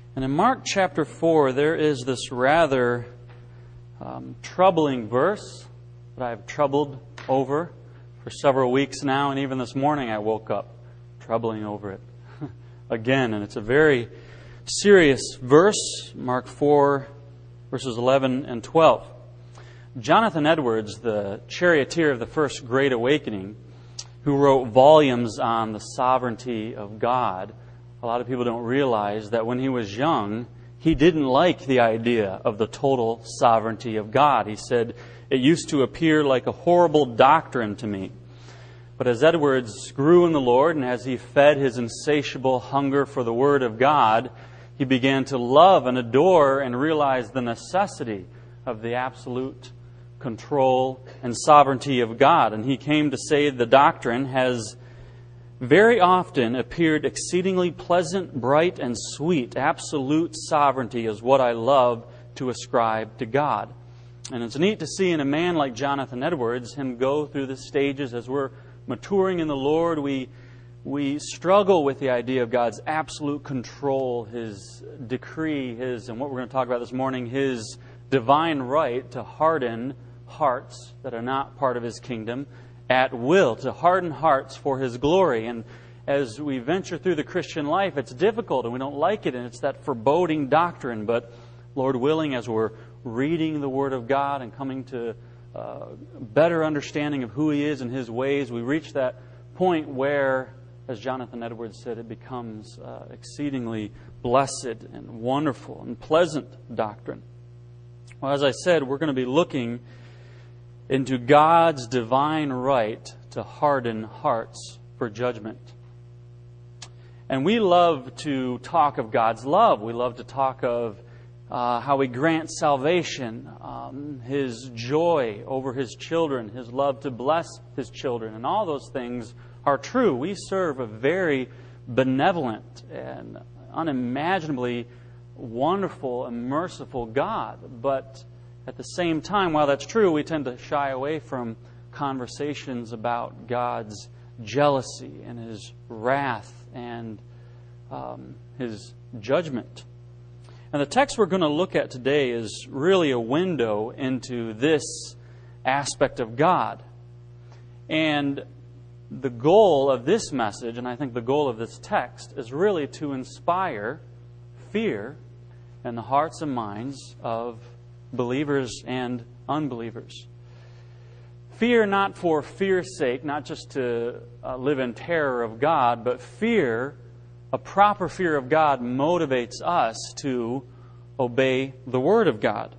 And in Mark chapter 4, there is this rather troubling verse that I've troubled over for several weeks now, and even this morning I woke up troubling over it again. And it's a very serious verse, Mark 4, verses 11 and 12. Jonathan Edwards, the charioteer of the First Great Awakening, who wrote volumes on the sovereignty of God, a lot of people don't realize that when he was young, he didn't like the idea of the total sovereignty of God. He said, "It used to appear like a horrible doctrine to me." But as Edwards grew in the Lord and as he fed his insatiable hunger for the Word of God, he began to love and adore and realize the necessity of the absolute control and sovereignty of God. And he came to say the doctrine has very often appeared exceedingly pleasant, bright, and sweet. Absolute sovereignty is what I love to ascribe to God. And it's neat to see in a man like Jonathan Edwards, him go through the stages as we're maturing in the Lord. We struggle with the idea of God's absolute control, His decree, and what we're going to talk about this morning, His divine right to harden hearts that are not part of His kingdom at will, to harden hearts for His glory. And as we venture through the Christian life, it's difficult and we don't like it, and it's that foreboding doctrine. But Lord willing, as we're reading the Word of God and coming to better understanding of who He is and His ways, we reach that point where, as Jonathan Edwards said, it becomes exceedingly blessed and wonderful and pleasant doctrine. Well, as I said, we're going to be looking into God's divine right to harden hearts for judgment. And we love to talk of God's love. We love to talk of how He grants salvation, His joy over His children, His love to bless His children, and all those things are true. We serve a very benevolent and unimaginably wonderful and merciful God. But at the same time, while that's true, we tend to shy away from conversations about God's jealousy and His wrath and His judgment. And the text we're going to look at today is really a window into this aspect of God. And the goal of this message, and I think the goal of this text, is really to inspire fear in the hearts and minds of believers and unbelievers. Fear not for fear's sake, not just to live in terror of God, but fear, a proper fear of God, motivates us to obey the Word of God.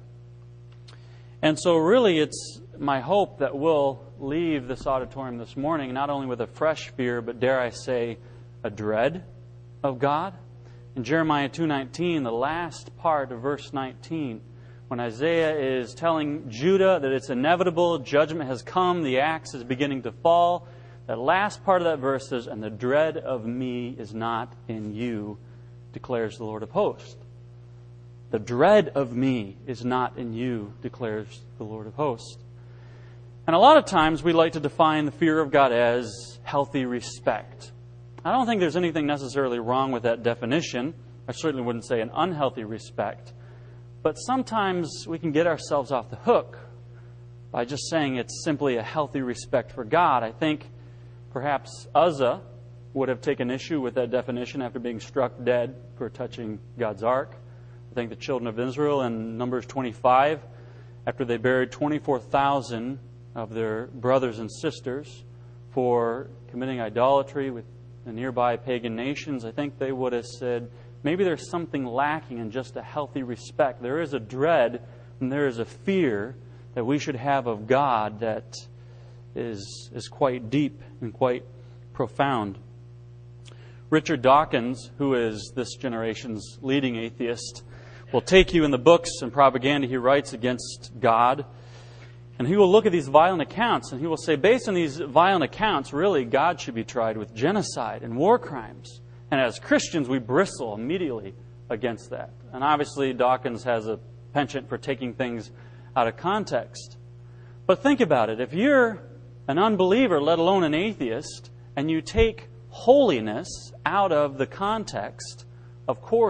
And so really it's my hope that we'll leave this auditorium this morning not only with a fresh fear, but dare I say, a dread of God. In Jeremiah 2:19, the last part of verse 19, when Isaiah is telling Judah that it's inevitable, judgment has come, the axe is beginning to fall, that last part of that verse says, "And the dread of me is not in you, declares the Lord of hosts." The dread of me is not in you, declares the Lord of hosts. And a lot of times we like to define the fear of God as healthy respect. I don't think there's anything necessarily wrong with that definition. I certainly wouldn't say an unhealthy respect. But sometimes we can get ourselves off the hook by just saying it's simply a healthy respect for God. I think perhaps Uzzah would have taken issue with that definition after being struck dead for touching God's ark. I think the children of Israel in Numbers 25, after they buried 24,000 of their brothers and sisters for committing idolatry with the nearby pagan nations, I think they would have said, maybe there's something lacking in just a healthy respect. There is a dread and there is a fear that we should have of God that is quite deep and quite profound. Richard Dawkins, who is this generation's leading atheist, will take you in the books and propaganda he writes against God, and he will look at these violent accounts and he will say, based on these violent accounts, really God should be tried with genocide and war crimes. And as Christians, we bristle immediately against that. And obviously, Dawkins has a penchant for taking things out of context. But think about it. If you're an unbeliever, let alone an atheist, and you take holiness out of the context, of course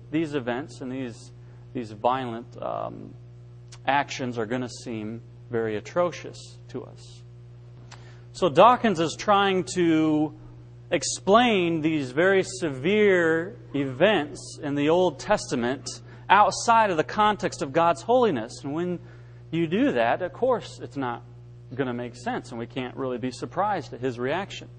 these events and these violent actions are going to seem very atrocious to us. So Dawkins is trying to explain these very severe events in the Old Testament outside of the context of God's holiness. And when you do that, of course, it's not going to make sense, and we can't really be surprised at his reaction.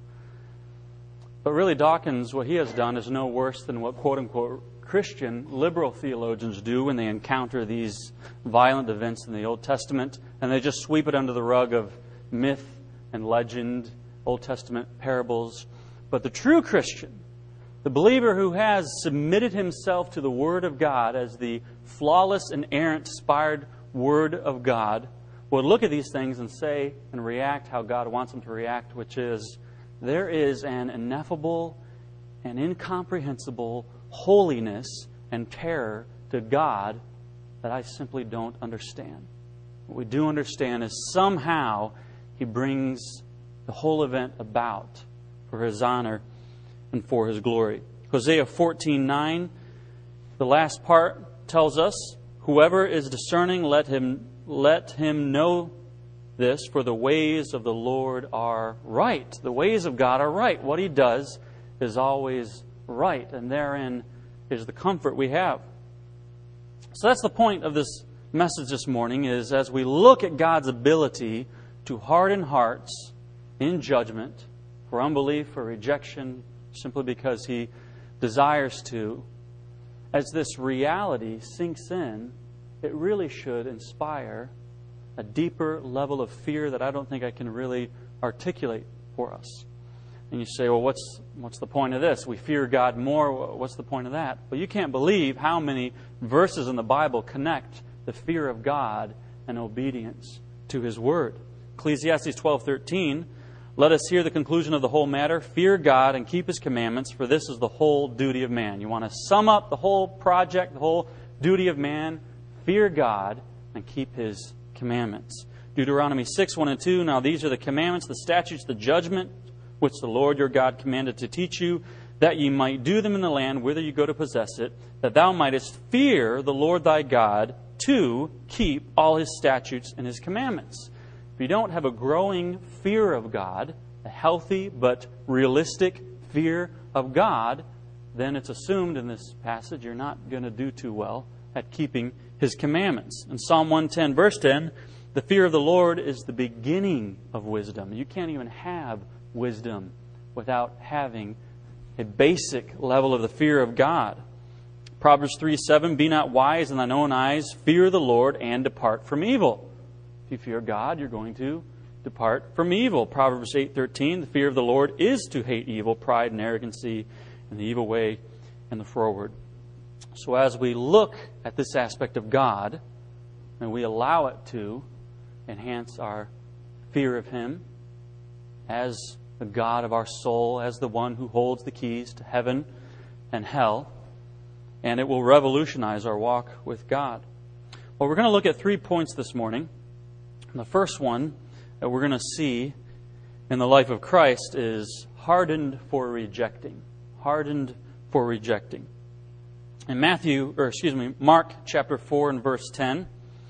But really, Dawkins, what he has done is no worse than what quote-unquote Christian liberal theologians do when they encounter these violent events in the Old Testament, and they just sweep it under the rug of myth and legend, Old Testament parables. But the true Christian, the believer who has submitted himself to the Word of God as the flawless and inerrant, inspired Word of God, will look at these things and say and react how God wants them to react, which is, there is an ineffable and incomprehensible holiness and terror to God that I simply don't understand. What we do understand is somehow He brings the whole event about for His honor and for His glory. Hosea 14:9, the last part tells us, whoever is discerning, let him know this, for the ways of the Lord are right. The ways of God are right. What He does is always right, and therein is the comfort we have. So that's the point of this message this morning, is as we look at God's ability to harden hearts in judgment for unbelief or rejection simply because He desires to, as this reality sinks in, it really should inspire a deeper level of fear that I don't think I can really articulate for us. And you say, well, what's the point of this? We fear God more. What's the point of that? Well, you can't believe how many verses in the Bible connect the fear of God and obedience to His Word. Ecclesiastes 12:13, let us hear the conclusion of the whole matter. Fear God and keep His commandments, for this is the whole duty of man. You want to sum up the whole project, the whole duty of man? Fear God and keep His commandments. Deuteronomy 6:1-2, now these are the commandments, the statutes, the judgment, which the Lord your God commanded to teach you, that ye might do them in the land whither you go to possess it, that thou mightest fear the Lord thy God, to keep all His statutes and His commandments. If you don't have a growing fear of God, a healthy but realistic fear of God, then it's assumed in this passage you're not going to do too well at keeping His commandments. In Psalm 110, verse 10, the fear of the Lord is the beginning of wisdom. You can't even have wisdom without having a basic level of the fear of God. Proverbs 3:7, be not wise in thine own eyes, fear the Lord and depart from evil. If you fear God, you're going to depart from evil. Proverbs 8:13, the fear of the Lord is to hate evil, pride and arrogancy, and the evil way and the froward. So as we look at this aspect of God, and we allow it to enhance our fear of Him as the God of our soul, as the one who holds the keys to heaven and hell, and it will revolutionize our walk with God. Well, we're going to look at 3 points this morning. The first one that we're going to see in the life of Christ is hardened for rejecting. Hardened for rejecting. In Mark chapter 4 and verse 10, it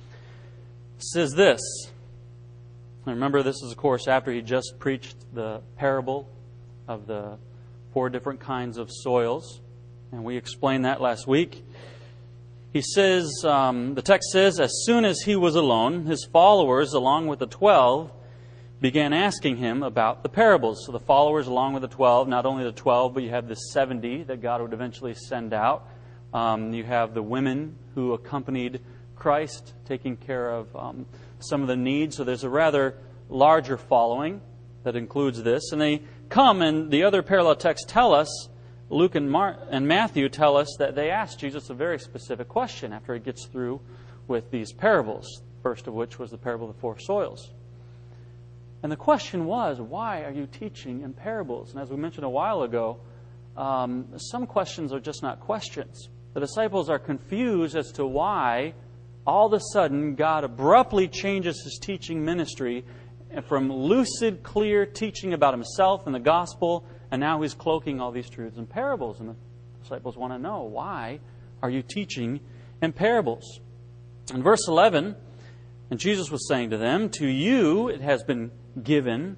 says this. Remember, this is, of course, after He just preached the parable of the 4 different kinds of soils. And we explained that last week. He says, the text says, as soon as He was alone, His followers, along with the 12, began asking Him about the parables. So the followers, along with the 12, not only the 12, but you have the 70 that God would eventually send out. You have the women who accompanied Christ, taking care of some of the needs. So there's a rather larger following that includes this. And they come, and the other parallel texts tell us, Luke and Matthew tell us that they asked Jesus a very specific question after He gets through with these parables, first of which was the parable of the 4 soils. And the question was, why are you teaching in parables? And as we mentioned a while ago, some questions are just not questions. The disciples are confused as to why all of a sudden God abruptly changes His teaching ministry from lucid, clear teaching about Himself and the gospel, and now He's cloaking all these truths in parables. And the disciples want to know, why are you teaching in parables? In verse 11, and Jesus was saying to them, to you has been given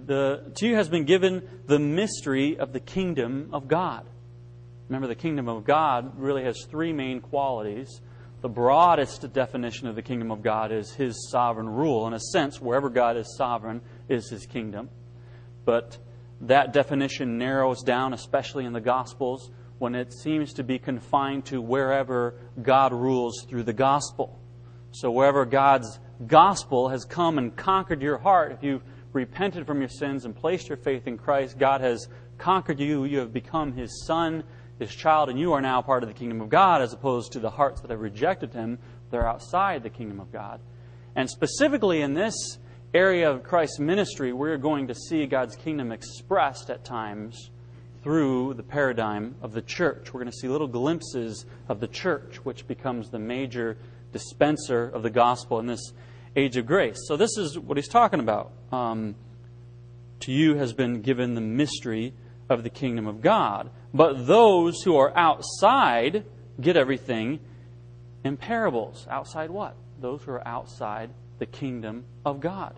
the mystery of the kingdom of God. Remember, the kingdom of God really has three main qualities. The broadest definition of the kingdom of God is His sovereign rule. In a sense, wherever God is sovereign is His kingdom. But that definition narrows down, especially in the Gospels, when it seems to be confined to wherever God rules through the gospel. So wherever God's gospel has come and conquered your heart, if you've repented from your sins and placed your faith in Christ, God has conquered you. You have become His son, His child, and you are now part of the kingdom of God, as opposed to the hearts that have rejected Him. They're outside the kingdom of God. And specifically in this area of Christ's ministry, we're going to see God's kingdom expressed at times through the paradigm of the church. We're going to see little glimpses of the church, which becomes the major dispenser of the gospel in this age of grace. So this is what he's talking about. To you has been given the mystery of the kingdom of God. But those who are outside get everything in parables. Outside what? Those who are outside the kingdom of God.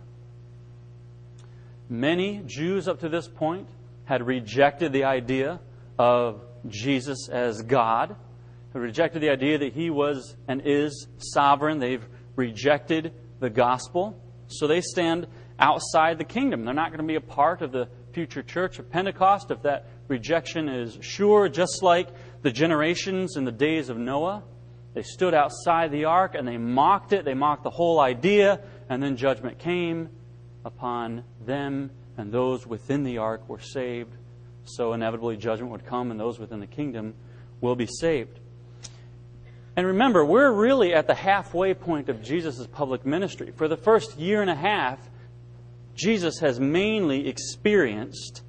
Many Jews up to this point had rejected the idea of Jesus as God, had rejected the idea that He was and is sovereign. They've rejected the gospel, so they stand outside the kingdom. They're not going to be a part of the future church of Pentecost if that rejection is sure, just like the generations in the days of Noah. They stood outside the ark and they mocked it. They mocked the whole idea, and then judgment came upon them, and those within the ark were saved. So inevitably judgment would come, and those within the kingdom will be saved. And remember, we're really at the halfway point of Jesus' public ministry. For the first year and a half, Jesus has mainly experienced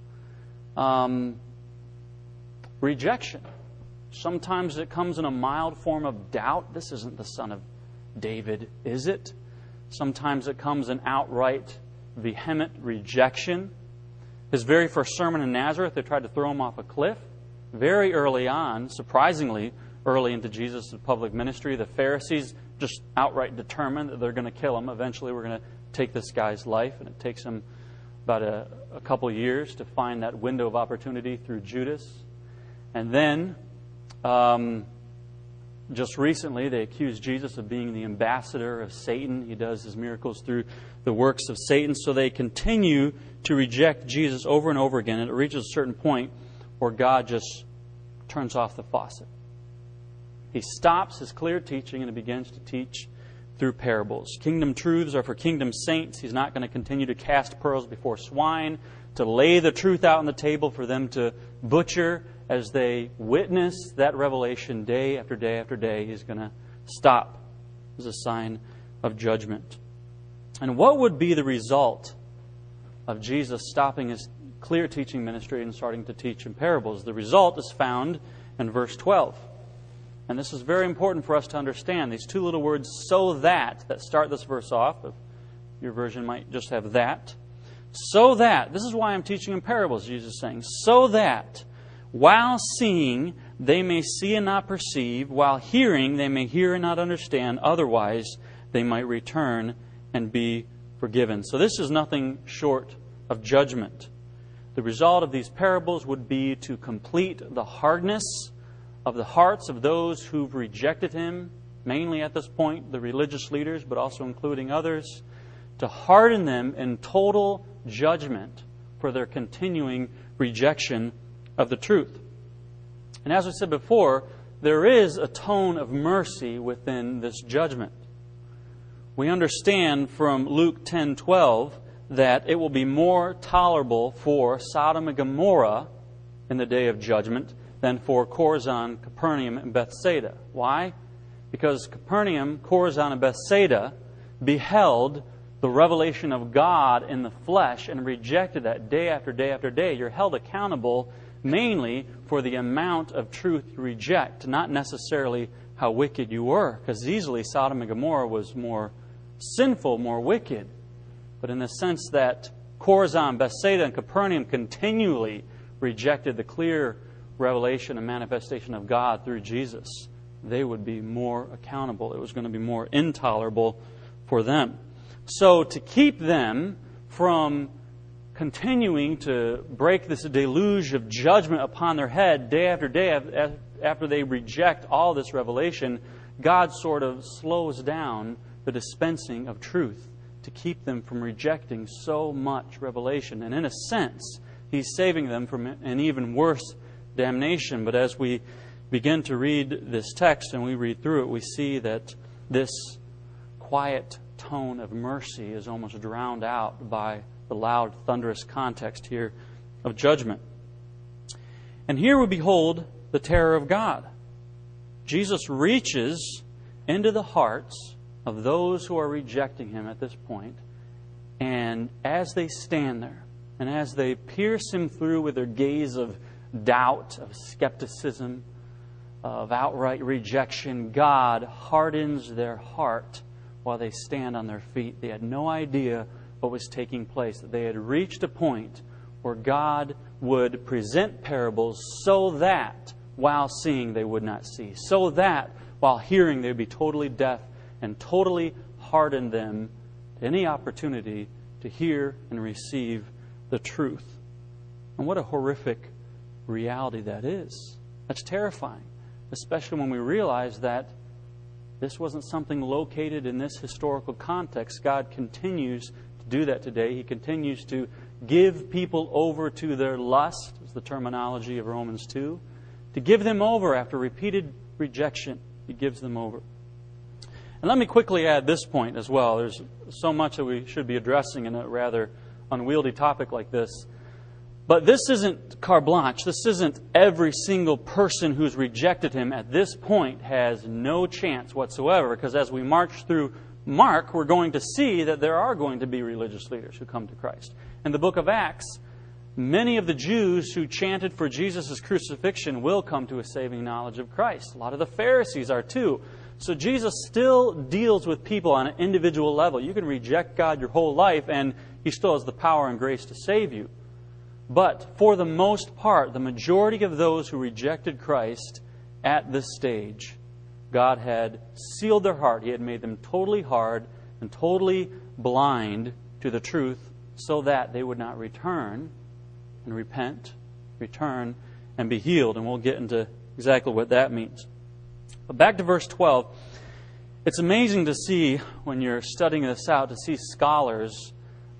rejection. Sometimes it comes in a mild form of doubt. This isn't the Son of David, is it? Sometimes it comes in outright, vehement rejection. His very first sermon in Nazareth, they tried to throw Him off a cliff. Very early on, surprisingly early into Jesus' public ministry, the Pharisees just outright determined that they're going to kill Him. Eventually, we're going to take this guy's life, and it takes him about a couple years to find that window of opportunity through Judas. And then, just recently, they accused Jesus of being the ambassador of Satan. He does His miracles through the works of Satan. So they continue to reject Jesus over and over again. And it reaches a certain point where God just turns off the faucet. He stops His clear teaching and He begins to teach through parables. Kingdom truths are for kingdom saints. He's not going to continue to cast pearls before swine, to lay the truth out on the table for them to butcher as they witness that revelation day after day after day. He's going to stop as a sign of judgment. And what would be the result of Jesus stopping His clear teaching ministry and starting to teach in parables? The result is found in verse 12. And this is very important for us to understand. These two little words, so that start this verse off. Your version might just have that. So that, this is why I'm teaching in parables, Jesus is saying. So that, while seeing, they may see and not perceive. While hearing, they may hear and not understand. Otherwise, they might return and be forgiven. So this is nothing short of judgment. The result of these parables would be to complete the hardness of the hearts of those who've rejected Him, mainly at this point the religious leaders, but also including others, to harden them in total judgment for their continuing rejection of the truth. And as we said before, there is a tone of mercy within this judgment. We understand from Luke 10:12 that it will be more tolerable for Sodom and Gomorrah in the day of judgment than for Chorazin, Capernaum, and Bethsaida. Why? Because Capernaum, Chorazin, and Bethsaida beheld the revelation of God in the flesh and rejected that day after day after day. You're held accountable mainly for the amount of truth you reject, not necessarily how wicked you were, because easily Sodom and Gomorrah was more sinful, more wicked. But in the sense that Chorazin, Bethsaida, and Capernaum continually rejected the clear revelation and manifestation of God through Jesus, they would be more accountable. It was going to be more intolerable for them. So to keep them from continuing to break this deluge of judgment upon their head day after day after they reject all this revelation, God sort of slows down the dispensing of truth to keep them from rejecting so much revelation. And in a sense, He's saving them from an even worse damnation. But as we begin to read this text and we read through it, we see that this quiet tone of mercy is almost drowned out by the loud, thunderous context here of judgment. And here we behold the terror of God. Jesus reaches into the hearts of those who are rejecting Him at this point, and as they stand there, and as they pierce Him through with their gaze of doubt, of skepticism, of outright rejection, God hardens their heart while they stand on their feet. They had no idea what was taking place, that they had reached a point where God would present parables so that while seeing they would not see, so that while hearing they would be totally deaf, and totally harden them to any opportunity to hear and receive the truth. And what a horrific reality that is. That's terrifying, especially when we realize that this wasn't something located in this historical context. God continues to do that today. He continues to give people over to their lust, is the terminology of Romans 2. To give them over after repeated rejection. He gives them over. And let me quickly add this point as well. There's so much that we should be addressing in a rather unwieldy topic like this. But this isn't carte blanche. This isn't every single person who's rejected Him at this point has no chance whatsoever. Because as we march through Mark, we're going to see that there are going to be religious leaders who come to Christ. In the book of Acts, many of the Jews who chanted for Jesus' crucifixion will come to a saving knowledge of Christ. A lot of the Pharisees are too. So Jesus still deals with people on an individual level. You can reject God your whole life and He still has the power and grace to save you. But for the most part, the majority of those who rejected Christ at this stage, God had sealed their heart. He had made them totally hard and totally blind to the truth so that they would not return and repent, return and be healed. And we'll get into exactly what that means. But back to verse 12. It's amazing to see, when you're studying this out, to see scholars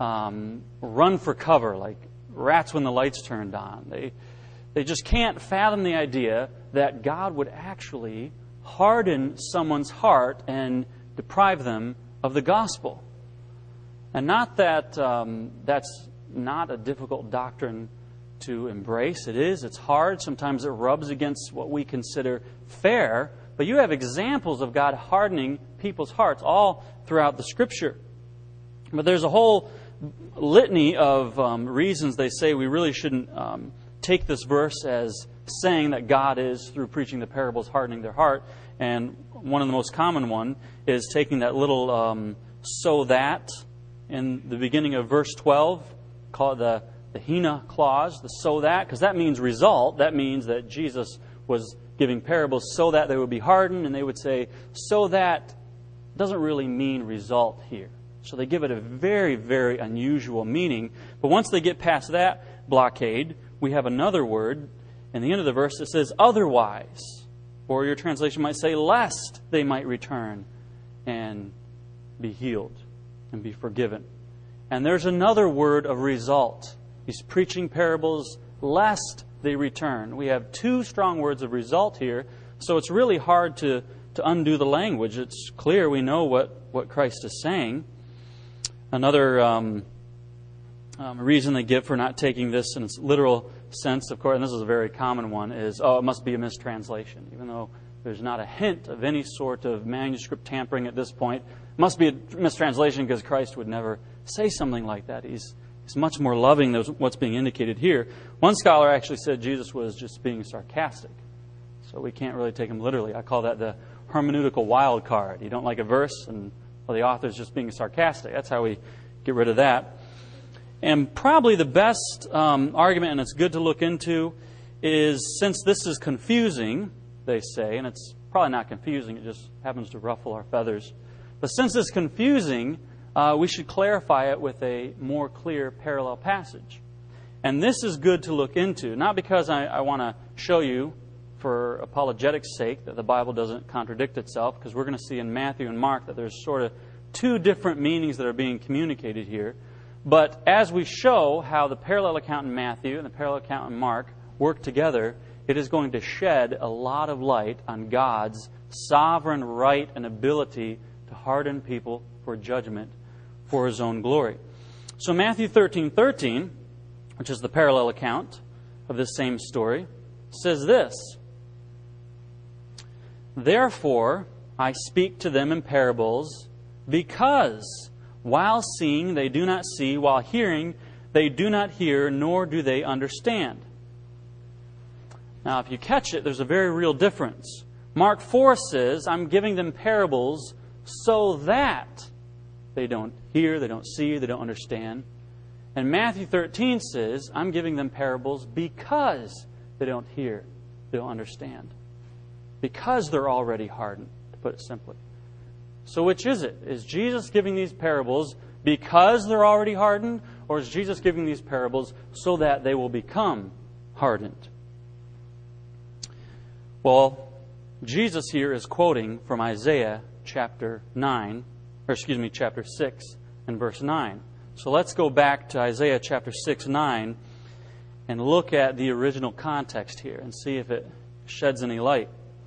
run for cover like rats when the light's turned on. They just can't fathom the idea that God would actually harden someone's heart and deprive them of the gospel. And not that that's not a difficult doctrine to embrace. It is. It's hard. Sometimes it rubs against what we consider fair. But you have examples of God hardening people's hearts all throughout the Scripture. But there's a whole litany of reasons they say we really shouldn't take this verse as saying that God is, through preaching the parables, hardening their heart. And one of the most common one is taking that little so that in the beginning of verse 12, call it the hina clause, the so that, because that means result. That means that Jesus was giving parables so that they would be hardened, and they would say, so that doesn't really mean result here. So they give it a very, very unusual meaning. But once they get past that blockade, we have another word in the end of the verse that says otherwise. Or your translation might say lest they might return and be healed and be forgiven. And there's another word of result. He's preaching parables lest they return. We have two strong words of result here, so it's really hard to undo the language. It's clear we know what Christ is saying. Another reason they give for not taking this in its literal sense, of course, and this is a very common one, is, it must be a mistranslation. Even though there's not a hint of any sort of manuscript tampering at this point, it must be a mistranslation because Christ would never say something like that. He's much more loving than what's being indicated here. One scholar actually said Jesus was just being sarcastic. So we can't really take him literally. I call that the hermeneutical wild card. You don't like a verse, and the author's just being sarcastic. That's how we get rid of that. And probably the best argument, and it's good to look into, is since this is confusing, they say, and it's probably not confusing. It just happens to ruffle our feathers. But since it's confusing, we should clarify it with a more clear parallel passage. And this is good to look into, not because I want to show you, for apologetics' sake, that the Bible doesn't contradict itself, because we're going to see in Matthew and Mark that there's sort of two different meanings that are being communicated here. But as we show how the parallel account in Matthew and the parallel account in Mark work together, it is going to shed a lot of light on God's sovereign right and ability to harden people for judgment for His own glory. So Matthew 13:13, which is the parallel account of this same story, says this: "Therefore I speak to them in parables, because while seeing they do not see, while hearing they do not hear, nor do they understand." Now, if you catch it, there's a very real difference. Mark 4 says, I'm giving them parables so that they don't hear, they don't see, they don't understand. And Matthew 13 says, I'm giving them parables because they don't hear, they don't understand. Because they're already hardened, to put it simply. So which is it? Is Jesus giving these parables because they're already hardened? Or is Jesus giving these parables so that they will become hardened? Well, Jesus here is quoting from Isaiah chapter 6 and verse 9. So let's go back to Isaiah chapter 6, 9 and look at the original context here and see if it sheds any light.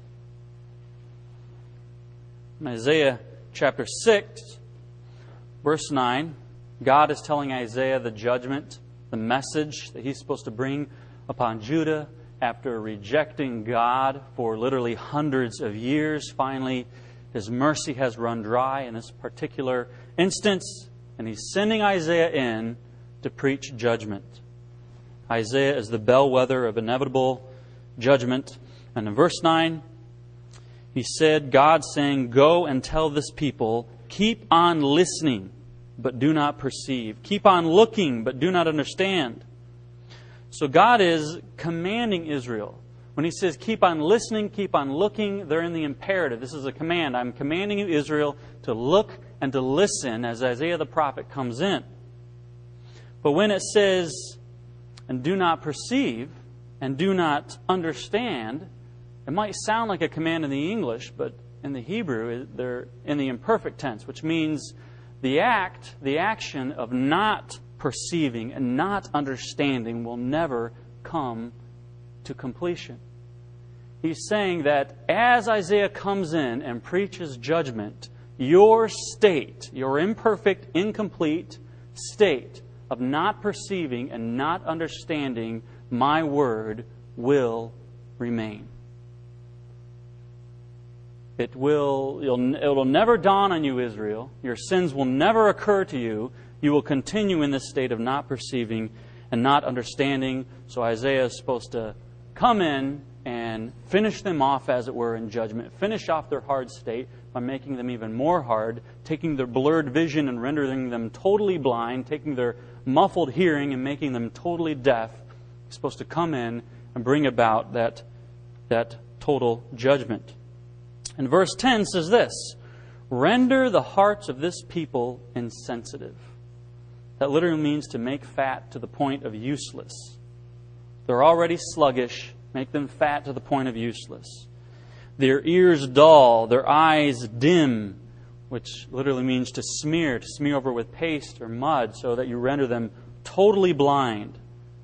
In Isaiah chapter 6, verse 9, God is telling Isaiah the judgment, the message that he's supposed to bring upon Judah after rejecting God for literally hundreds of years. Finally, His mercy has run dry in this particular instance, and He's sending Isaiah in to preach judgment. Isaiah is the bellwether of inevitable judgment. And in verse 9, he said, God saying, "Go and tell this people, keep on listening, but do not perceive. Keep on looking, but do not understand." So God is commanding Israel. When He says, keep on listening, keep on looking, they're in the imperative. This is a command. I'm commanding you, Israel, to look and to listen as Isaiah the prophet comes in. But when it says, and do not perceive, and do not understand, it might sound like a command in the English, but in the Hebrew, they're in the imperfect tense, which means the action of not perceiving and not understanding will never come to completion. He's saying that as Isaiah comes in and preaches judgment, your state, your imperfect, incomplete state of not perceiving and not understanding my word will remain. It will never dawn on you, Israel. Your sins will never occur to you. You will continue in this state of not perceiving and not understanding. So Isaiah is supposed to come in and finish them off, as it were, in judgment. Finish off their hard state by making them even more hard, taking their blurred vision and rendering them totally blind, taking their muffled hearing and making them totally deaf. He's supposed to come in and bring about that total judgment. And verse 10 says this: render the hearts of this people insensitive. That literally means to make fat to the point of useless. They're already sluggish. Make them fat to the point of useless. Their ears dull, their eyes dim, which literally means to smear over with paste or mud so that you render them totally blind.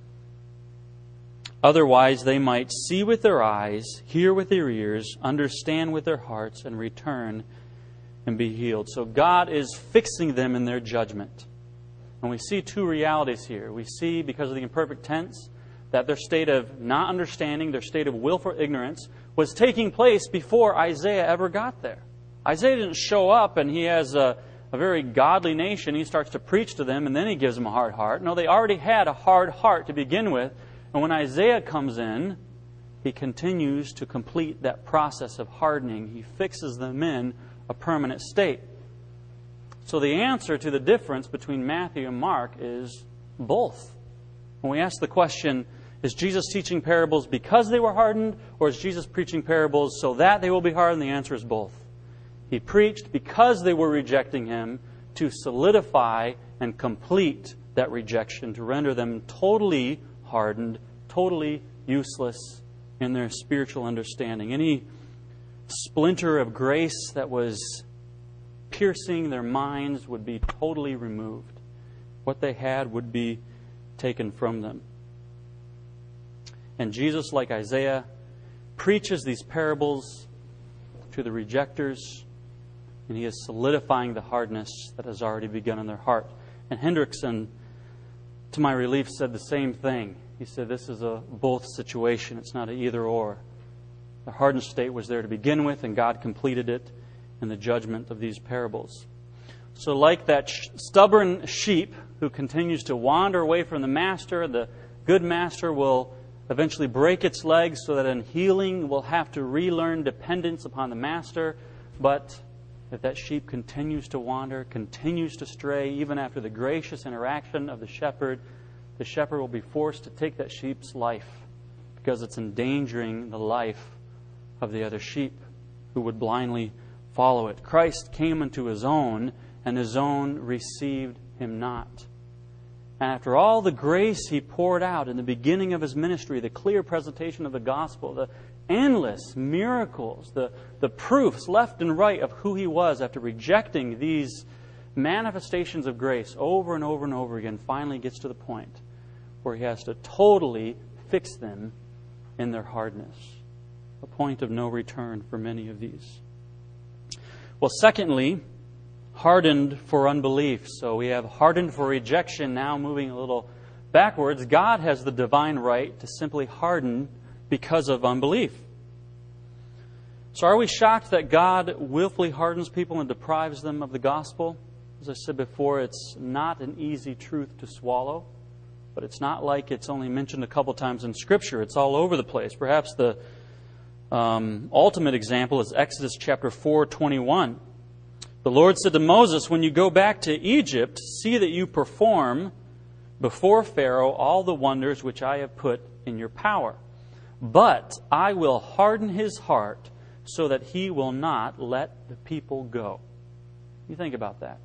Otherwise, they might see with their eyes, hear with their ears, understand with their hearts, and return and be healed. So God is fixing them in their judgment. And we see two realities here. We see, because of the imperfect tense, that their state of not understanding, their state of willful ignorance, was taking place before Isaiah ever got there. Isaiah didn't show up and he has a very godly nation. He starts to preach to them and then he gives them a hard heart. No, they already had a hard heart to begin with. And when Isaiah comes in, he continues to complete that process of hardening. He fixes them in a permanent state. So the answer to the difference between Matthew and Mark is both. When we ask the question, Is Jesus teaching parables because they were hardened, or is Jesus preaching parables so that they will be hardened? The answer is both. He preached because they were rejecting Him to solidify and complete that rejection, to render them totally hardened, totally useless in their spiritual understanding. Any splinter of grace that was piercing their minds would be totally removed. What they had would be taken from them. And Jesus, like Isaiah, preaches these parables to the rejectors, and He is solidifying the hardness that has already begun in their heart. And Hendrickson, to my relief, said the same thing. He said this is a both situation. It's not an either or. The hardened state was there to begin with, and God completed it in the judgment of these parables. So like that stubborn sheep who continues to wander away from the master, the good master will eventually break its legs so that in healing will have to relearn dependence upon the master. But if that sheep continues to wander, continues to stray, even after the gracious interaction of the shepherd will be forced to take that sheep's life because it's endangering the life of the other sheep who would blindly follow it. Christ came unto His own, and His own received Him not. And after all the grace He poured out in the beginning of His ministry, the clear presentation of the gospel, the endless miracles, the proofs left and right of who He was after rejecting these manifestations of grace over and over and over again, finally gets to the point where He has to totally fix them in their hardness. A point of no return for many of these. Well, secondly, hardened for unbelief. So we have hardened for rejection. Now moving a little backwards, God has the divine right to simply harden because of unbelief. So are we shocked that God willfully hardens people and deprives them of the gospel? As I said before, it's not an easy truth to swallow, but it's not like it's only mentioned a couple times in Scripture. It's all over the place. Perhaps the ultimate example is Exodus chapter 4:21. The Lord said to Moses, "When you go back to Egypt, see that you perform before Pharaoh all the wonders which I have put in your power. But I will harden his heart so that he will not let the people go." You think about that.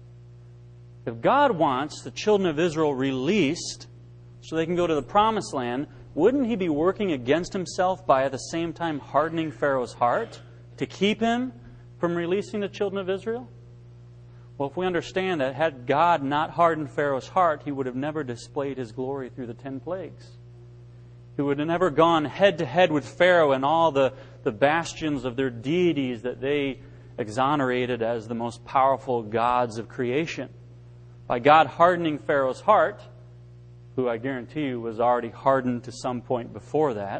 If God wants the children of Israel released so they can go to the promised land, wouldn't He be working against Himself by at the same time hardening Pharaoh's heart to keep him from releasing the children of Israel? Well, if we understand that had God not hardened Pharaoh's heart, He would have never displayed His glory through the 10 plagues. He would have never gone head to head with Pharaoh and all the bastions of their deities that they exonerated as the most powerful gods of creation. By God hardening Pharaoh's heart, who I guarantee you was already hardened to some point before that,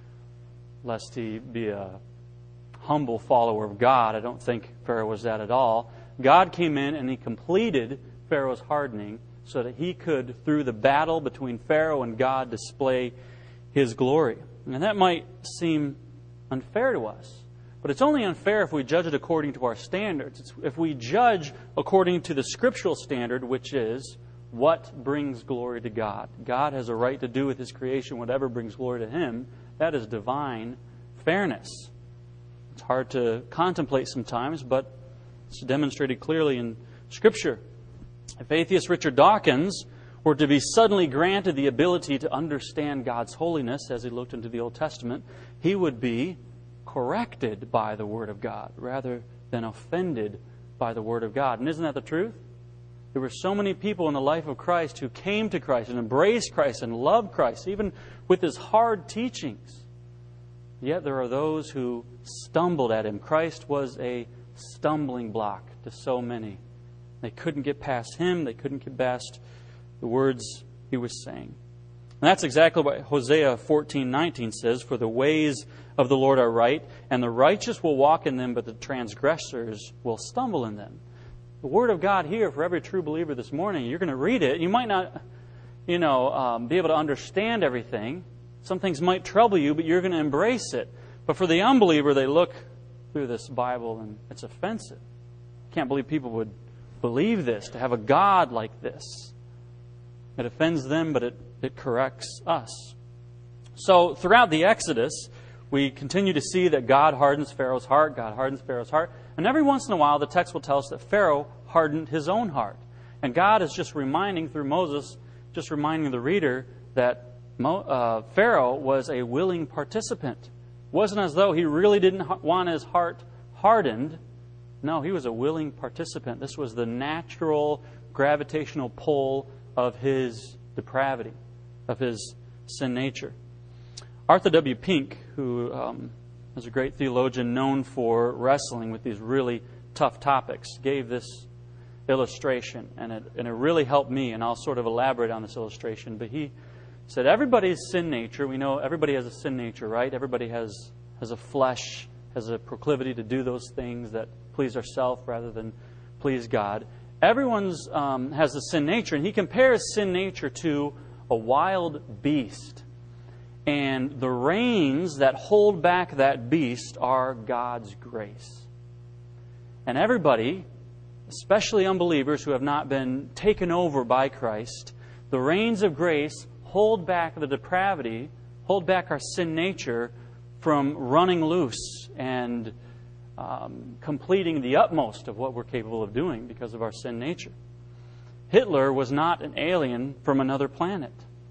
lest he be a humble follower of God. I don't think Pharaoh was that at all. God came in and He completed Pharaoh's hardening so that He could, through the battle between Pharaoh and God, display His glory. And that might seem unfair to us. But it's only unfair if we judge it according to our standards. If we judge according to the scriptural standard, which is what brings glory to God. God has a right to do with His creation whatever brings glory to Him. That is divine fairness. It's hard to contemplate sometimes, but it's demonstrated clearly in Scripture. If atheist Richard Dawkins were to be suddenly granted the ability to understand God's holiness as he looked into the Old Testament, he would be corrected by the Word of God rather than offended by the Word of God. And isn't that the truth? There were so many people in the life of Christ who came to Christ and embraced Christ and loved Christ, even with His hard teachings. Yet there are those who stumbled at Him. Christ was a stumbling block to so many. They couldn't get past Him. They couldn't get past the words He was saying. And that's exactly what Hosea 14:19 says, "For the ways of the Lord are right, and the righteous will walk in them, but the transgressors will stumble in them." The Word of God here for every true believer this morning, you're going to read it. You might not, be able to understand everything. Some things might trouble you, but you're going to embrace it. But for the unbeliever, they look through this Bible and it's offensive. I can't believe people would believe this, to have a God like this. It offends them, but it corrects us. So throughout the Exodus, we continue to see that God hardens Pharaoh's heart, God hardens Pharaoh's heart. And every once in a while, the text will tell us that Pharaoh hardened his own heart. And God is just reminding, through Moses, just reminding the reader that Pharaoh was a willing participant. It wasn't as though he really didn't want his heart hardened. No, he was a willing participant. This was the natural gravitational pull of his depravity, of his sin nature. Arthur W. Pink, who is a great theologian known for wrestling with these really tough topics, gave this illustration, and it really helped me, and I'll sort of elaborate on this illustration. But he said, everybody's sin nature, we know everybody has a sin nature, right? Everybody has a flesh, has a proclivity to do those things that please ourselves rather than please God. Everyone's has a sin nature, and he compares sin nature to a wild beast. And the reins that hold back that beast are God's grace. And everybody, especially unbelievers who have not been taken over by Christ, the reins of grace hold back the depravity, hold back our sin nature from running loose and completing the utmost of what we're capable of doing because of our sin nature. Hitler was not an alien from another planet.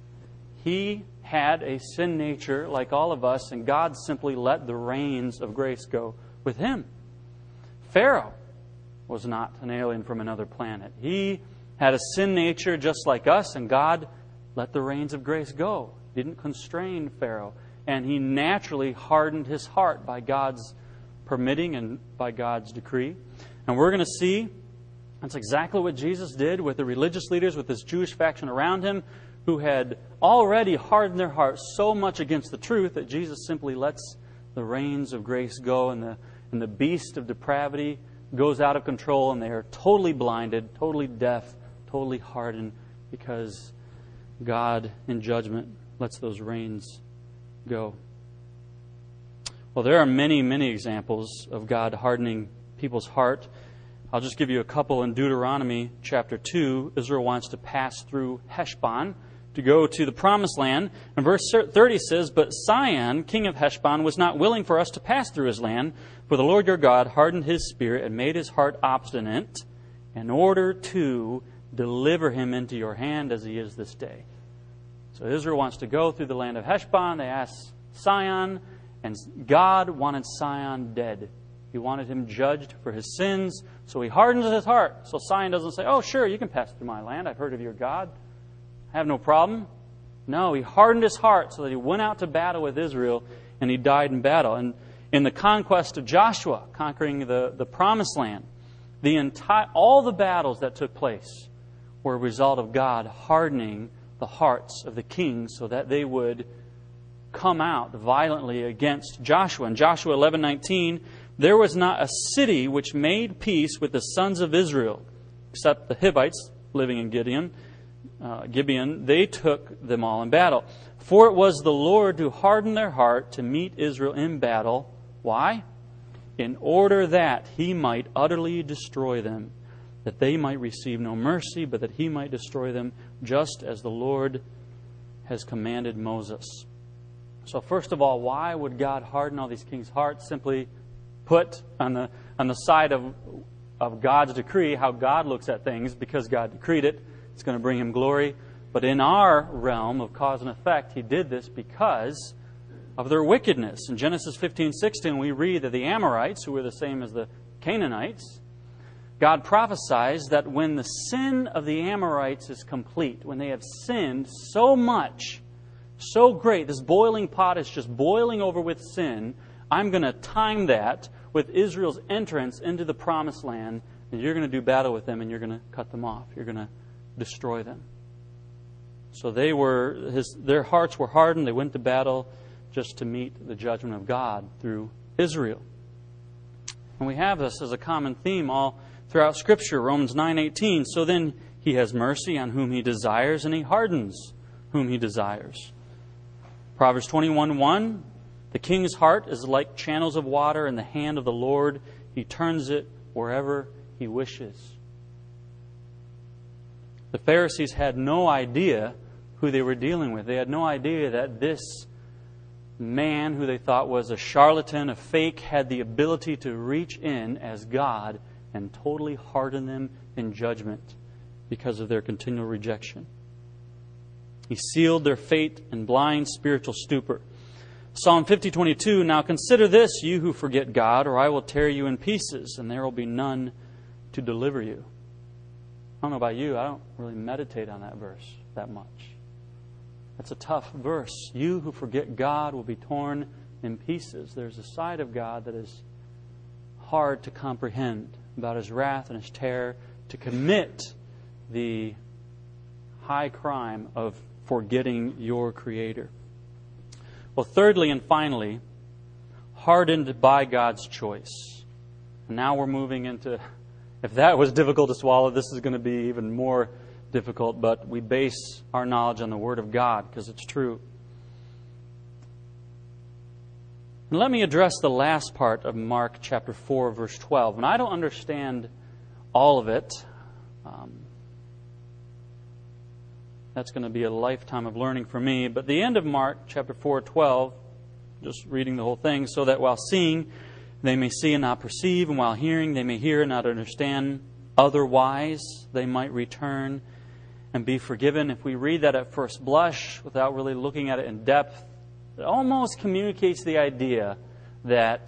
He had a sin nature like all of us, and God simply let the reins of grace go with him. Pharaoh was not an alien from another planet. He had a sin nature just like us, and God let the reins of grace go. He didn't constrain Pharaoh. And he naturally hardened his heart by God's permitting and by God's decree. And we're going to see that's exactly what Jesus did with the religious leaders, with this Jewish faction around him, who had already hardened their hearts so much against the truth that Jesus simply lets the reins of grace go, and the beast of depravity goes out of control, and they are totally blinded, totally deaf, totally hardened, because God, in judgment, lets those reins go. Well, there are many, many examples of God hardening people's heart. I'll just give you a couple. In Deuteronomy chapter 2, Israel wants to pass through Heshbon to go to the promised land. And verse 30 says, "But Sihon, king of Heshbon, was not willing for us to pass through his land, for the Lord your God hardened his spirit and made his heart obstinate in order to deliver him into your hand as he is this day." So Israel wants to go through the land of Heshbon. They ask Sihon, and God wanted Sihon dead. He wanted him judged for his sins, so he hardens his heart. So Sihon doesn't say, "Oh, sure, you can pass through my land. I've heard of your God. I have no problem." No, he hardened his heart so that he went out to battle with Israel, and he died in battle. And in the conquest of Joshua, conquering the promised land, all the battles that took place were a result of God hardening the hearts of the kings so that they would come out violently against Joshua. In Joshua 11:19, "There was not a city which made peace with the sons of Israel, except the Hivites living in Gibeon. They took them all in battle. For it was the Lord who hardened their heart to meet Israel in battle." Why? "In order that he might utterly destroy them, that they might receive no mercy, but that he might destroy them, just as the Lord has commanded Moses." So first of all, why would God harden all these kings' hearts? Simply put, on the side of God's decree, how God looks at things, because God decreed it, it's going to bring him glory. But in our realm of cause and effect, he did this because of their wickedness. In Genesis 15:16, we read that the Amorites, who were the same as the Canaanites, God prophesies that when the sin of the Amorites is complete, when they have sinned so much, so great, this boiling pot is just boiling over with sin, I'm going to time that with Israel's entrance into the promised land, and you're going to do battle with them, and you're going to cut them off. You're going to destroy them. So their hearts were hardened. They went to battle just to meet the judgment of God through Israel. And we have this as a common theme all throughout Scripture. Romans 9:18, "So then he has mercy on whom he desires, and he hardens whom he desires." Proverbs 21:1, "The king's heart is like channels of water in the hand of the Lord. He turns it wherever he wishes." The Pharisees had no idea who they were dealing with. They had no idea that this man who they thought was a charlatan, a fake, had the ability to reach in as God and totally harden them in judgment because of their continual rejection. He sealed their fate in blind spiritual stupor. Psalm 50:22, "Now consider this, you who forget God, or I will tear you in pieces, and there will be none to deliver you." I don't know about you, I don't really meditate on that verse that much. That's a tough verse. You who forget God will be torn in pieces. There's a side of God that is hard to comprehend about His wrath and His terror, to commit the high crime of forgetting your Creator. Well, thirdly and finally, hardened by God's choice. And now we're moving into, if that was difficult to swallow, this is going to be even more difficult, but we base our knowledge on the Word of God because it's true. And let me address the last part of Mark chapter 4, verse 12. And I don't understand all of it. That's going to be a lifetime of learning for me. But the end of Mark chapter 4:12, just reading the whole thing, "So that while seeing, they may see and not perceive, and while hearing, they may hear and not understand. Otherwise, they might return and be forgiven." If we read that at first blush, without really looking at it in depth, it almost communicates the idea that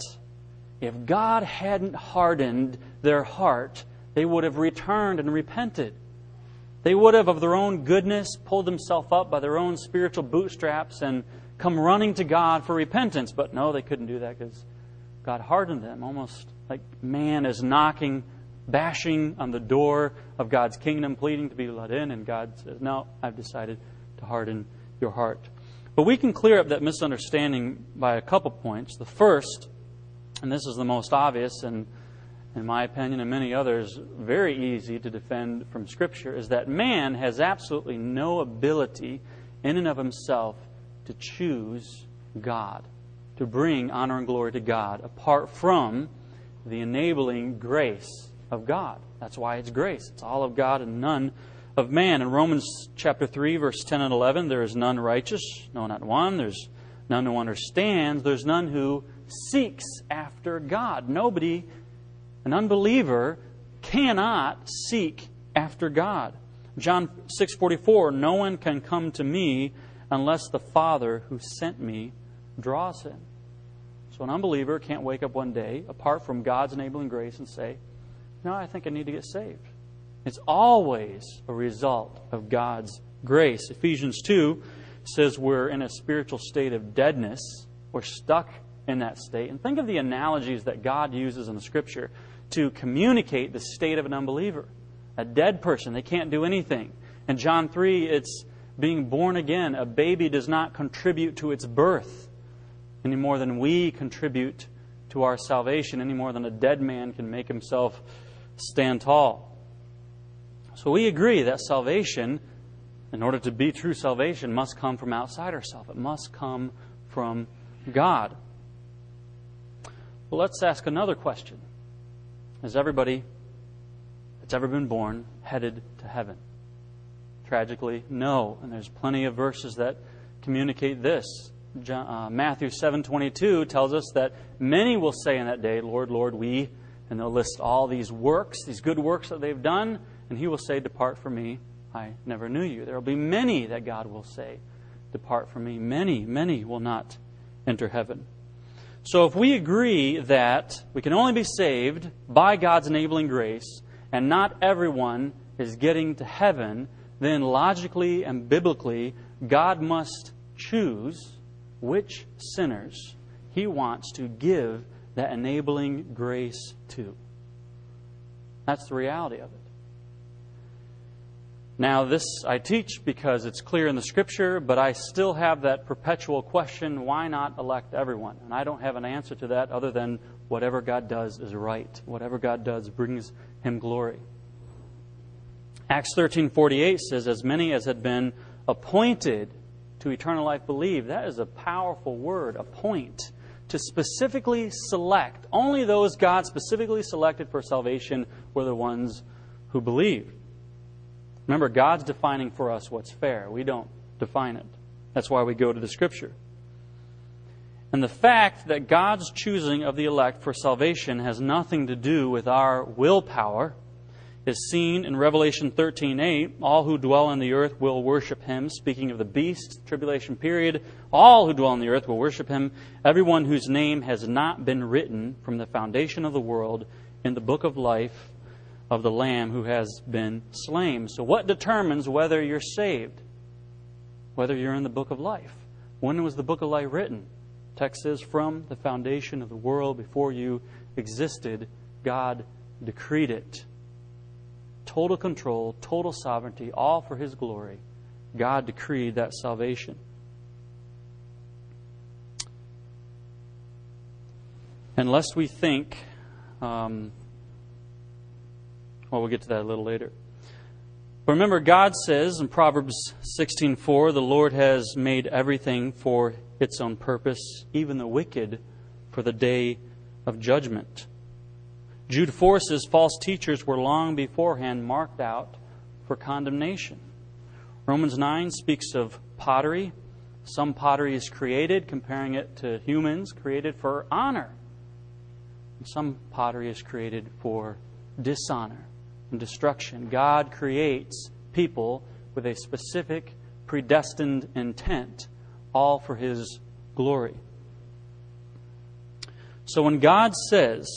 if God hadn't hardened their heart, they would have returned and repented. They would have, of their own goodness, pulled themselves up by their own spiritual bootstraps and come running to God for repentance. But no, they couldn't do that because God hardened them, almost like man is knocking, bashing on the door of God's kingdom, pleading to be let in, and God says, "No, I've decided to harden your heart." But we can clear up that misunderstanding by a couple points. The first, and this is the most obvious, and in my opinion and many others, very easy to defend from Scripture, is that man has absolutely no ability in and of himself to choose God, to bring honor and glory to God, apart from the enabling grace of God. That's why it's grace. It's all of God and none of man. In Romans chapter 3, verse 10 and 11, "There is none righteous, no, not one. There's none who understands. There's none who seeks after God." Nobody, an unbeliever, cannot seek after God. John 6:44, "No one can come to me unless the Father who sent me draws him." So an unbeliever can't wake up one day, apart from God's enabling grace, and say, "No, I think I need to get saved." It's always a result of God's grace. Ephesians 2 says we're in a spiritual state of deadness. We're stuck in that state. And think of the analogies that God uses in the Scripture to communicate the state of an unbeliever. A dead person, they can't do anything. In John 3, it's being born again. A baby does not contribute to its birth any more than we contribute to our salvation, any more than a dead man can make himself stand tall. So we agree that salvation, in order to be true salvation, must come from outside ourselves. It must come from God. Well, let's ask another question. Is everybody that's ever been born headed to heaven? Tragically, no. And there's plenty of verses that communicate this. Matthew 7:22 tells us that many will say in that day, "Lord, Lord, we," and they'll list all these works, these good works that they've done, and He will say, "Depart from me, I never knew you." There will be many that God will say, "Depart from me." Many, many will not enter heaven. So if we agree that we can only be saved by God's enabling grace, and not everyone is getting to heaven, then logically and biblically, God must choose which sinners He wants to give that enabling grace to. That's the reality of it. Now, this I teach because it's clear in the Scripture, but I still have that perpetual question, why not elect everyone? And I don't have an answer to that other than whatever God does is right. Whatever God does brings Him glory. Acts 13:48 says, "As many as had been appointed to eternal life believe." That is a powerful word, appoint. To specifically select. Only those God specifically selected for salvation were the ones who believed. Remember, God's defining for us what's fair. We don't define it. That's why we go to the Scripture. And the fact that God's choosing of the elect for salvation has nothing to do with our willpower is seen in Revelation 13:8. All who dwell on the earth will worship Him. Speaking of the beast, tribulation period, all who dwell on the earth will worship Him. Everyone whose name has not been written from the foundation of the world in the book of life of the Lamb who has been slain. So what determines whether you're saved? Whether you're in the book of life. When was the book of life written? The text says, from the foundation of the world, before you existed, God decreed it. Total control, total sovereignty, all for His glory. God decreed that salvation. And lest we think, we'll get to that a little later. But remember, God says in Proverbs 16:4, the Lord has made everything for its own purpose, even the wicked for the day of judgment. Jude 4 says false teachers were long beforehand marked out for condemnation. Romans 9 speaks of pottery. Some pottery is created, comparing it to humans, created for honor. And some pottery is created for dishonor and destruction. God creates people with a specific, predestined intent, all for His glory. So when God says,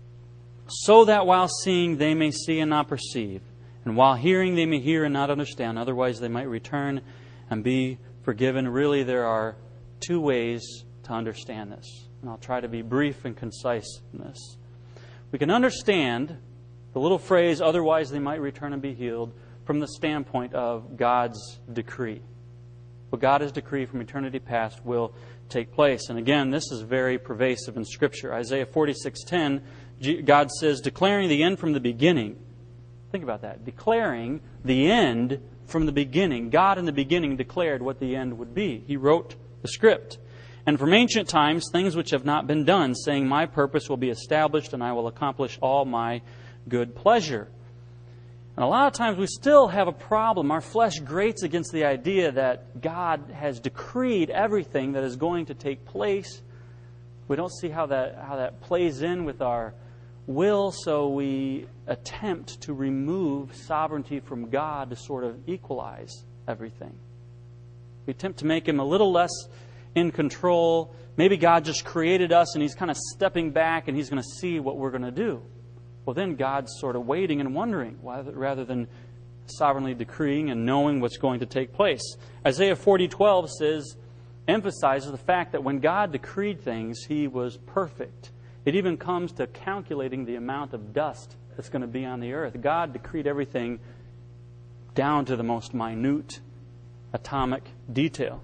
so that while seeing they may see and not perceive, and while hearing they may hear and not understand, otherwise they might return and be forgiven. Really, there are two ways to understand this. And I'll try to be brief and concise in this. We can understand the little phrase, otherwise they might return and be healed, from the standpoint of God's decree. What God has decreed from eternity past will take place. And again, this is very pervasive in Scripture. Isaiah 46:10, God says, declaring the end from the beginning. Think about that. Declaring the end from the beginning. God in the beginning declared what the end would be. He wrote the script. And from ancient times, things which have not been done, saying, my purpose will be established and I will accomplish all my good pleasure. And a lot of times we still have a problem. Our flesh grates against the idea that God has decreed everything that is going to take place. We don't see how that plays in with our will, so we attempt to remove sovereignty from God to sort of equalize everything. We attempt to make Him a little less in control. Maybe God just created us and He's kind of stepping back and He's going to see what we're going to do. Well, then God's sort of waiting and wondering rather than sovereignly decreeing and knowing what's going to take place. Isaiah 40:12 emphasizes the fact that when God decreed things, He was perfect. It even comes to calculating the amount of dust that's going to be on the earth. God decreed everything down to the most minute atomic detail.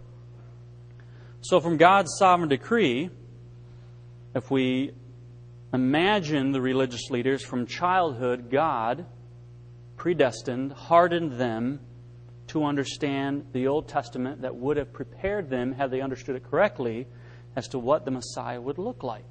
So from God's sovereign decree, if we imagine the religious leaders from childhood, God predestined, hardened them to understand the Old Testament that would have prepared them, had they understood it correctly, as to what the Messiah would look like.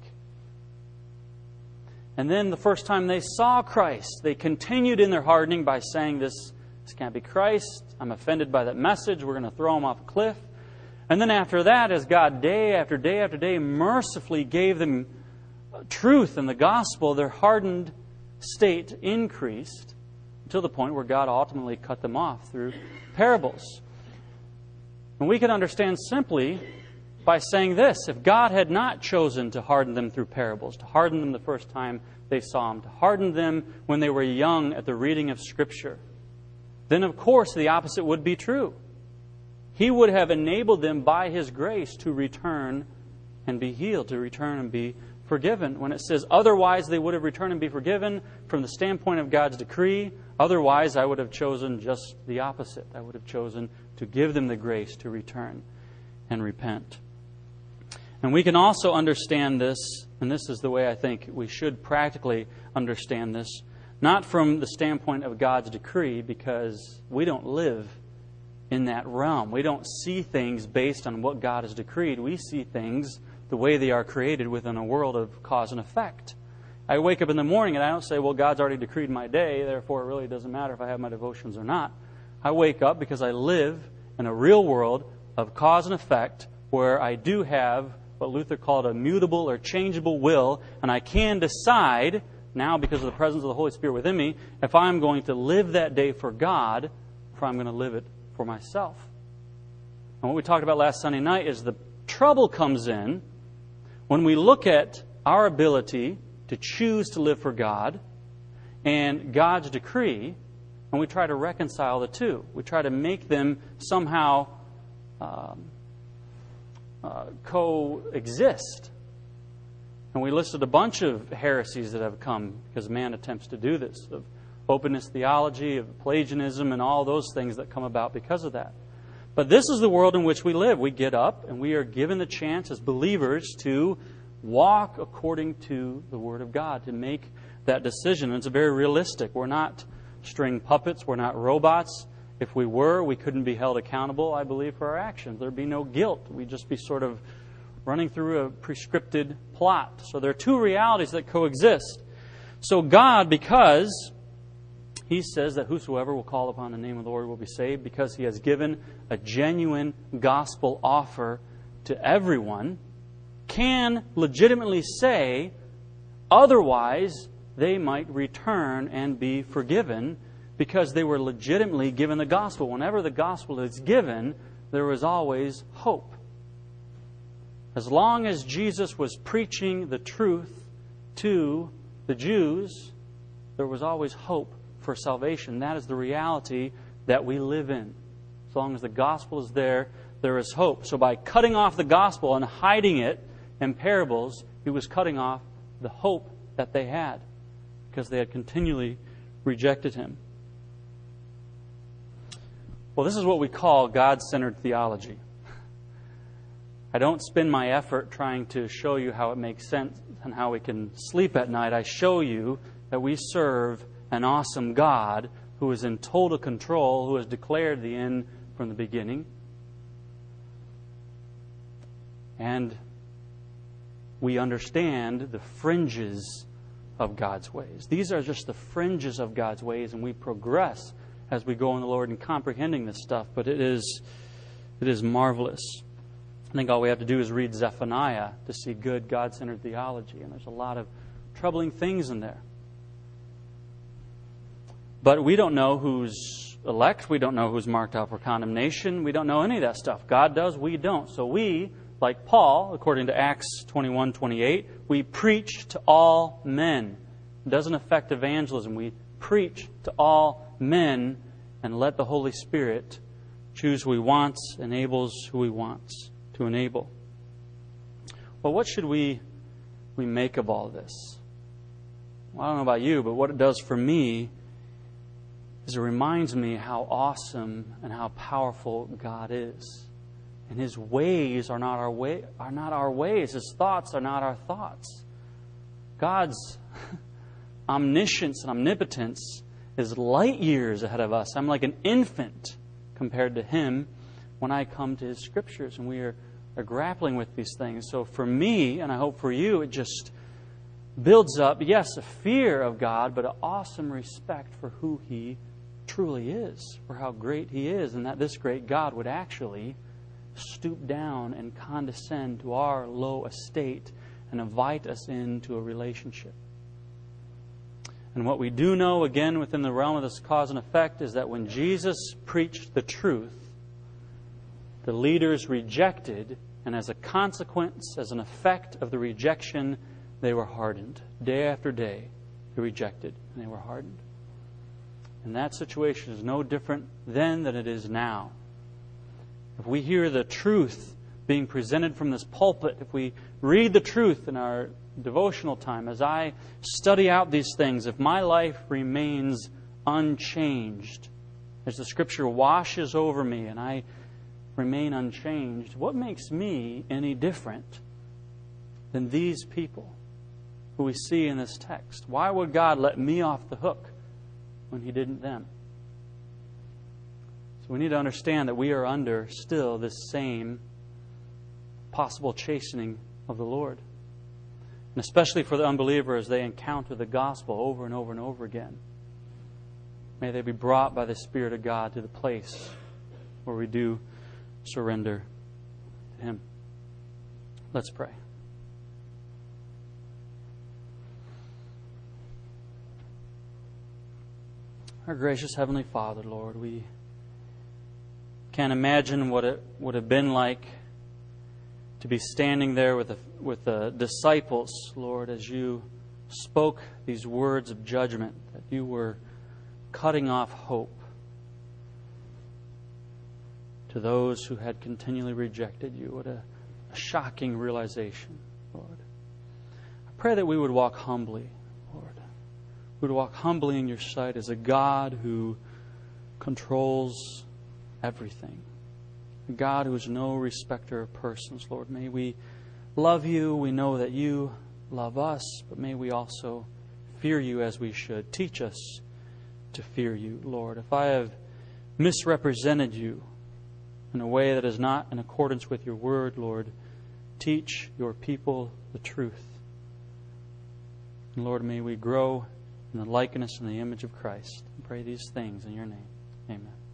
And then the first time they saw Christ, they continued in their hardening by saying, this can't be Christ. I'm offended by that message. We're going to throw Him off a cliff. And then after that, as God day after day after day mercifully gave them truth in the gospel, their hardened state increased until the point where God ultimately cut them off through parables. And we can understand simply by saying this: if God had not chosen to harden them through parables, to harden them the first time they saw Him, to harden them when they were young at the reading of Scripture, then of course the opposite would be true. He would have enabled them by His grace to return and be healed, to return and be forgiven. When it says otherwise they would have returned and be forgiven, from the standpoint of God's decree, otherwise I would have chosen just the opposite. I would have chosen to give them the grace to return and repent. And we can also understand this, and this is the way I think we should practically understand this, not from the standpoint of God's decree, because we don't live in that realm. We don't see things based on what God has decreed. We see things the way they are created within a world of cause and effect. I wake up in the morning and I don't say, well, God's already decreed my day, therefore it really doesn't matter if I have my devotions or not. I wake up because I live in a real world of cause and effect where I do have what Luther called a mutable or changeable will, and I can decide now, because of the presence of the Holy Spirit within me, if I'm going to live that day for God, or if I'm going to live it for myself. And what we talked about last Sunday night is the trouble comes in when we look at our ability to choose to live for God and God's decree, and we try to reconcile the two. We try to make them somehow coexist. And we listed a bunch of heresies that have come because man attempts to do this, of openness theology, of Pelagianism, and all those things that come about because of that. But this is the world in which we live. We get up and we are given the chance as believers to walk according to the Word of God, to make that decision. And it's very realistic. We're not string puppets. We're not robots. If we were, we couldn't be held accountable, I believe, for our actions. There'd be no guilt. We'd just be sort of running through a prescripted plot. So there are two realities that coexist. So God, because He says that whosoever will call upon the name of the Lord will be saved, because He has given a genuine gospel offer to everyone, can legitimately say, otherwise they might return and be forgiven, because they were legitimately given the gospel. Whenever the gospel is given, there is always hope. As long as Jesus was preaching the truth to the Jews, there was always hope for salvation. That is the reality that we live in. As long as the gospel is there, there is hope. So by cutting off the gospel and hiding it in parables, He was cutting off the hope that they had, because they had continually rejected Him. Well, this is what we call God-centered theology. I don't spend my effort trying to show you how it makes sense and how we can sleep at night. I show you that we serve an awesome God who is in total control, who has declared the end from the beginning. And we understand the fringes of God's ways. These are just the fringes of God's ways, and we progress as we go in the Lord in comprehending this stuff. But it is marvelous. I think all we have to do is read Zephaniah to see good God-centered theology, and there's a lot of troubling things in there. But we don't know who's elect. We don't know who's marked out for condemnation. We don't know any of that stuff. God does, we don't. So we, like Paul, according to Acts 21:28, we preach to all men. It doesn't affect evangelism. We preach to all men and let the Holy Spirit choose who He wants, enables who He wants to enable. Well, what should we make of all this? Well, I don't know about you, but what it does for me is it reminds me how awesome and how powerful God is. And His ways are not our ways. His thoughts are not our thoughts. God's omniscience and omnipotence is light years ahead of us. I'm like an infant compared to Him when I come to His Scriptures, and we are grappling with these things. So for me, and I hope for you, it just builds up, yes, a fear of God, but an awesome respect for who He truly is, for how great He is, and that this great God would actually stoop down and condescend to our low estate and invite us into a relationship. And what we do know, again, within the realm of this cause and effect, is that when Jesus preached the truth, the leaders rejected, and as a consequence, as an effect of the rejection, they were hardened. Day after day, they rejected, and they were hardened. And that situation is no different then than it is now. If we hear the truth being presented from this pulpit, if we read the truth in our devotional time, as I study out these things, if my life remains unchanged, as the Scripture washes over me and I remain unchanged, what makes me any different than these people who we see in this text? Why would God let me off the hook when He didn't them? So we need to understand that we are under still this same possible chastening of the Lord. And especially for the unbeliever as they encounter the gospel over and over and over again. May they be brought by the Spirit of God to the place where we do surrender to Him. Let's pray. Our gracious Heavenly Father, Lord, we can't imagine what it would have been like to be standing there with the disciples, Lord, as you spoke these words of judgment, that you were cutting off hope to those who had continually rejected you. What a shocking realization, Lord. I pray that we would walk humbly, Lord. We would walk humbly in your sight as a God who controls everything. A God who is no respecter of persons, Lord. May we love you. We know that you love us, but may we also fear you as we should. Teach us to fear you, Lord. If I have misrepresented you in a way that is not in accordance with your word, Lord, teach your people the truth. And Lord, may we grow in the likeness and the image of Christ. I pray these things in your name. Amen.